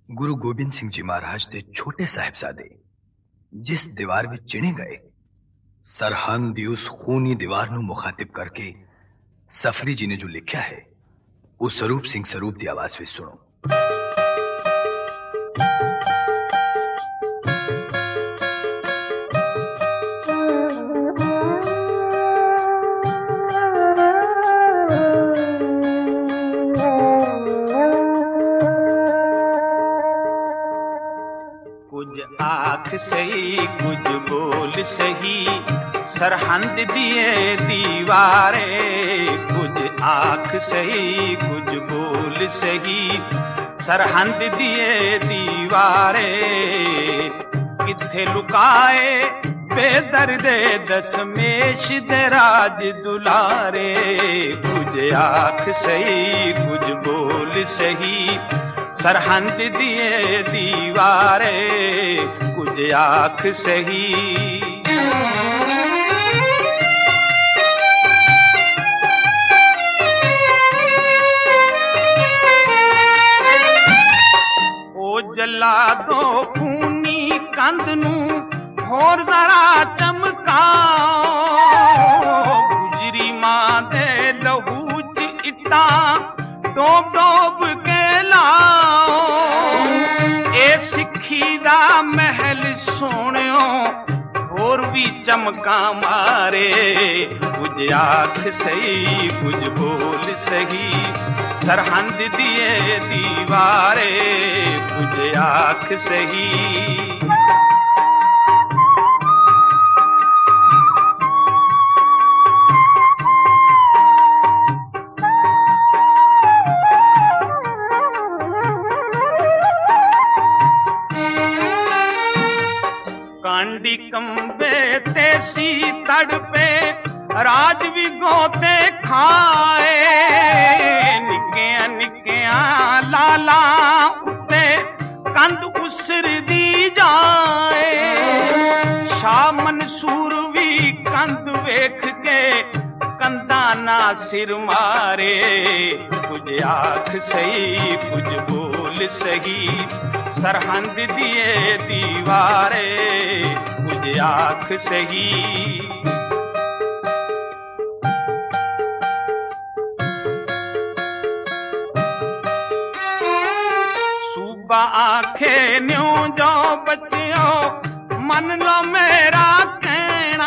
गुरु गोबिंद सिंह जी महाराज दे छोटे साहिबजादे जिस दीवार विच चिणे गए, सरहंद दी उस खूनी दीवार नूं मुखातिब करके सफरी जी ने जो लिखा है, वो स्वरूप सिंह स्वरूप की आवाज विच सुनो। आख सही कुछ बोल सही सरहंद दिए दीवारे, कुछ आख सही कुछ बोल सही सरहंद दिए दीवारे, किथे लुकाए बेदर्दे दशमेश दे राज दुलारे, कुछ आख सही कुछ बोल सही सरहंद दिए दीवारे, कुछ आख सही। ओ जला दो खूनी कंध नू होर जरा चमकाओ, गुजरी मां दे लहू च इट्टा डोब डोब के लाओ, ए सिक्खी दा महल सोनियो होर भी चमका मारे, कुछ आख सही कुछ बोल सही सरहंद दिए दीवारे, कुछ आख सही। कांडी कंबे तेसी तड़पे राज भी गोते खाए, निक्कियां निक्कियां लाला उत्ते कंध उसर दी जाए, शाह मंसूर भी कंध वेख के कंधा ना सिर मारे, कुछ आख सही कुछ बोल सही सरहंद दिए दीवारे, कुछ आख सही। सूबा आखे न्यू जो बच्चियों मन लो मेरा कहना,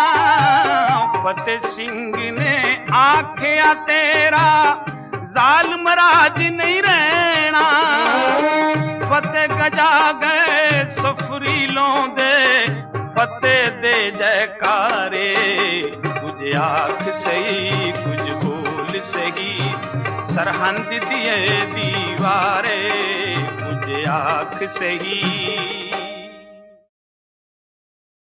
फतेह सिंह ने आख्या तेरा जालिम राज नहीं रहना, फतेह गजा गए सफरी लोंदे फतेह दे जयकारे, कुछ आख सही कुछ बोल सही सरहंद दिए दीवारे, कुछ आख सही।